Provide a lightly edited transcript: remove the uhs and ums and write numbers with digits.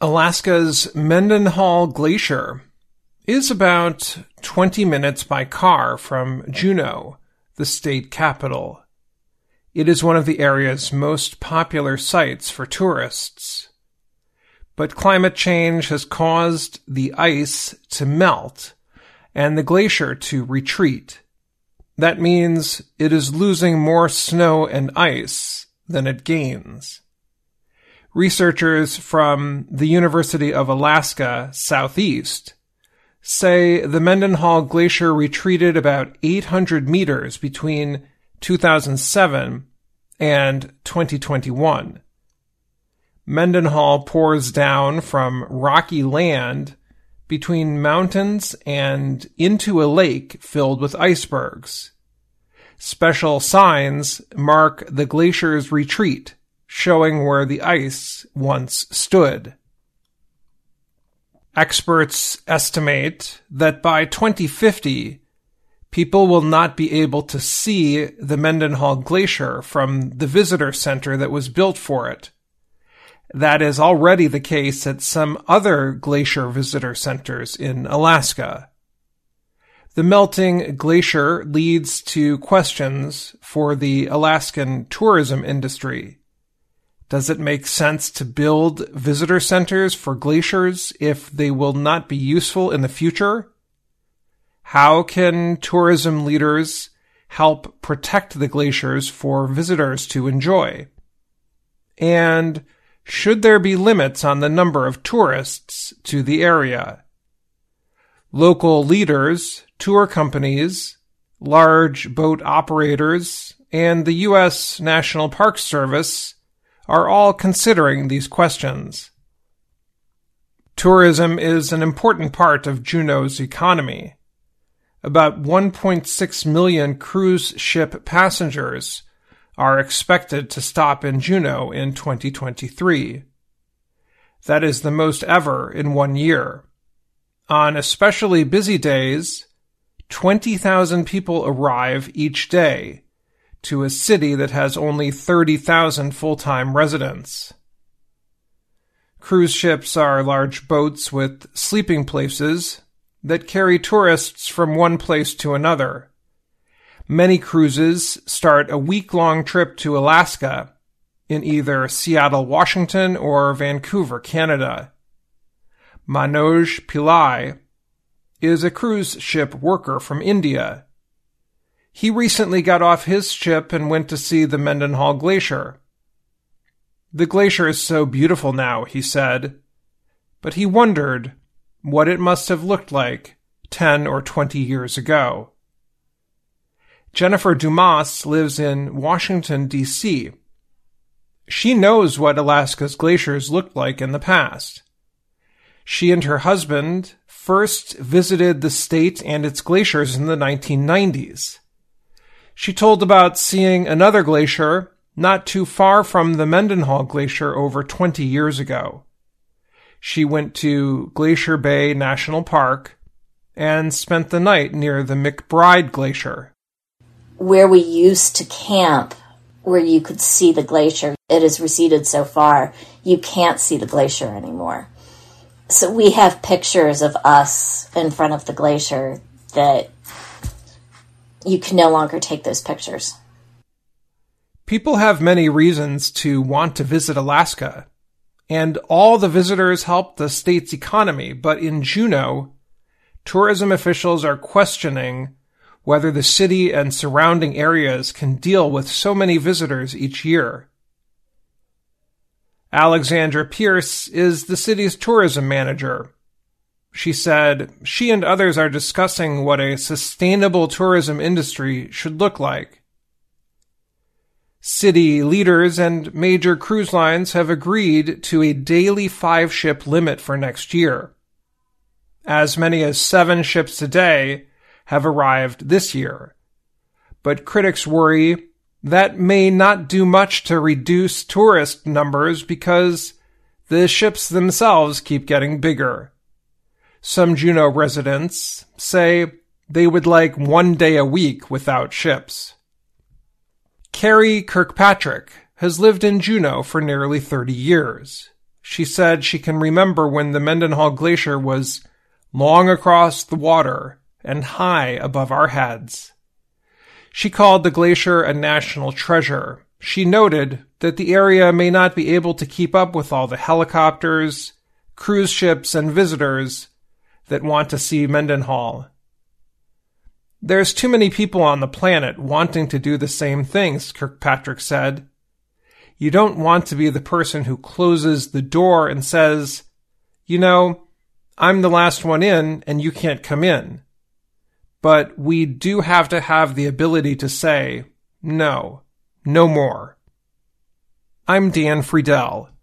Alaska's Mendenhall Glacier is about 20 minutes by car from Juneau, the state capital. It is one of the area's most popular sites for tourists. But climate change has caused the ice to melt and the glacier to retreat. That means it is losing more snow and ice than it gains. Researchers from the University of Alaska Southeast say the Mendenhall Glacier retreated about 800 meters between 2007 and 2021. Mendenhall pours down from rocky land between mountains and into a lake filled with icebergs. Special signs mark the glacier's retreat, showing where the ice once stood. Experts estimate that by 2050, people will not be able to see the Mendenhall Glacier from the visitor center that was built for it. That is already the case at some other glacier visitor centers in Alaska. The melting glacier leads to questions for the Alaskan tourism industry. Does it make sense to build visitor centers for glaciers if they will not be useful in the future? How can tourism leaders help protect the glaciers for visitors to enjoy? And should there be limits on the number of tourists to the area? Local leaders, tour companies, large boat operators, and the U.S. National Park Service are all considering these questions. Tourism is an important part of Juneau's economy. About 1.6 million cruise ship passengers are expected to stop in Juneau in 2023. That is the most ever in 1 year. On especially busy days, 20,000 people arrive each day to a city that has only 30,000 full-time residents. Cruise ships are large boats with sleeping places that carry tourists from one place to another. Many cruises start a week-long trip to Alaska in either Seattle, Washington, or Vancouver, Canada. Manoj Pillai is a cruise ship worker from India. He recently got off his ship and went to see the Mendenhall Glacier. The glacier is so beautiful now, he said, but he wondered what it must have looked like 10 or 20 years ago. Jennifer Dumas lives in Washington, D.C. She knows what Alaska's glaciers looked like in the past. She and her husband first visited the state and its glaciers in the 1990s. She told about seeing another glacier not too far from the Mendenhall Glacier over 20 years ago. She went to Glacier Bay National Park and spent the night near the McBride Glacier. Where we used to camp, where you could see the glacier, it has receded so far, you can't see the glacier anymore. So we have pictures of us in front of the glacier that you can no longer take those pictures. People have many reasons to want to visit Alaska, and all the visitors help the state's economy, but in Juneau, tourism officials are questioning whether the city and surrounding areas can deal with so many visitors each year. Alexandra Pierce is the city's tourism manager. She said she and others are discussing what a sustainable tourism industry should look like. City leaders and major cruise lines have agreed to a daily 5-ship limit for next year. As many as 7 ships a day have arrived this year. But critics worry that may not do much to reduce tourist numbers because the ships themselves keep getting bigger. Some Juneau residents say they would like 1 day a week without ships. Carrie Kirkpatrick has lived in Juneau for nearly 30 years. She said she can remember when the Mendenhall Glacier was long across the water and high above our heads. She called the glacier a national treasure. She noted that the area may not be able to keep up with all the helicopters, cruise ships, and visitors that want to see Mendenhall. There's too many people on the planet wanting to do the same things, Kirkpatrick said. You don't want to be the person who closes the door and says, you know, I'm the last one in and you can't come in. But we do have to have the ability to say, no, no more. I'm Dan Friedel.